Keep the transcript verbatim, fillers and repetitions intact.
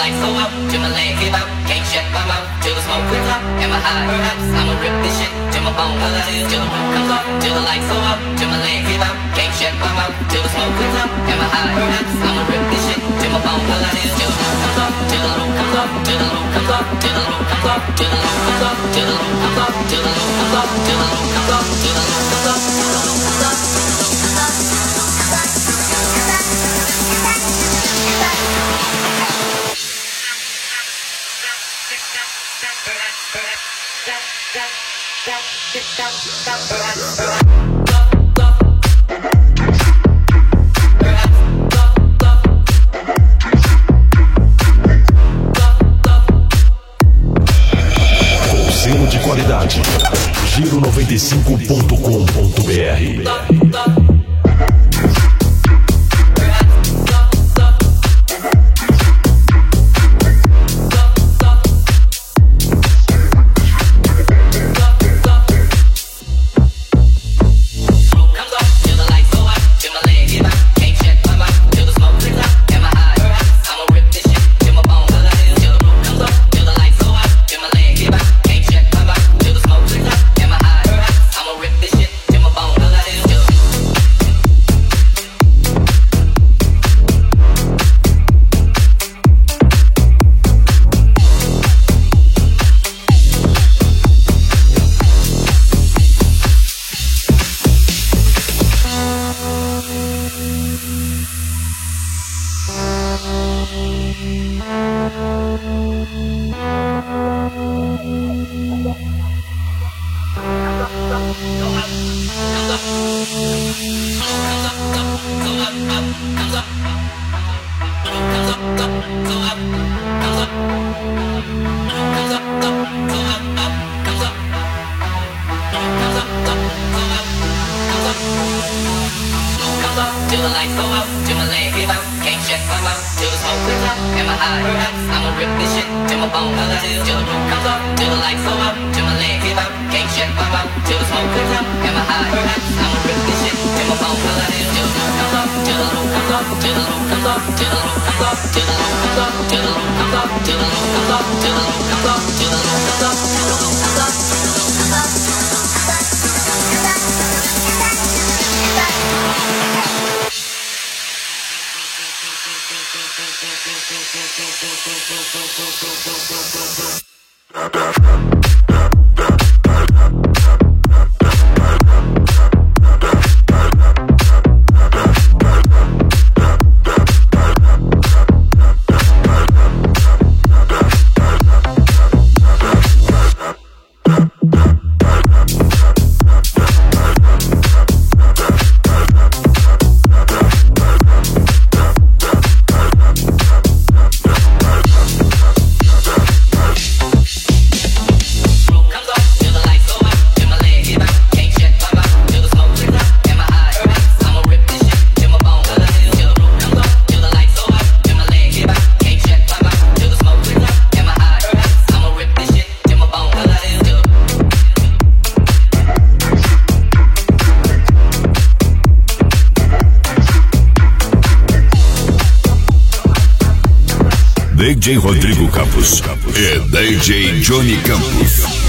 lights go out, till my leg give out. Can't shut my mouth, till the smoke clears out. Am I high or house? I'ma rip this shit till my bone colors. Till the roof comes off, till the lights go out, till my leg give out. Can't shut my mouth, till the smoke clears out. Am I high or house? I'ma rip this shit till my bone colors. Till the roof comes off, till the roof comes off, till the roof comes off, till the roof comes off, till the roof comes off, till the roof comes off, till the roof comes off, till the roof comes off, till the roof comes off, till the roof comes off. Com selo de qualidade, Giro noventa e cinco ponto com ponto br. Till the lights go out, till my leg give out. Can't shut my mouth, till the smoke clears out. Am I high or house? I'ma rip this shit till my bone colors. Till the roof comes off, till the lights go out, till my leg give out. Can't shut my mouth, till the smoke clears out. Am I high or house? I'ma rip this shit till my bone colors. Till the roof comes off, till the roof comes off, till the roof comes off, till the roof comes off, till the roof comes off, till the roof comes off, till the roof comes off, till the roof comes off, till the roof comes off, till the roof comes off. D J Rodrigo Campos e D J Johnny Campos.